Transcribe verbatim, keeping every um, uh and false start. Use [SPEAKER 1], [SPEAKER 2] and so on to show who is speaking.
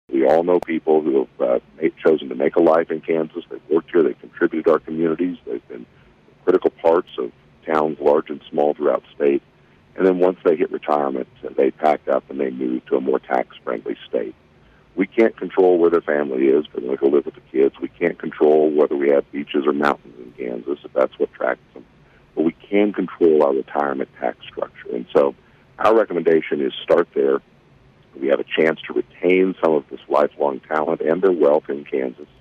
[SPEAKER 1] We all know people who have uh, made, chosen to make a life in Kansas. They've worked here. They've contributed to our communities. They've been critical parts of towns large and small throughout the state. And then once they hit retirement, uh, they pack up and they move to a more tax-friendly state. We can't control where their family is, but they go live with the kids. We can't control whether we have beaches or mountains in Kansas, if that's what attracts them. But we can control our retirement tax structure. And so our recommendation is start there. We have a chance to retain some of this lifelong talent and their wealth in Kansas.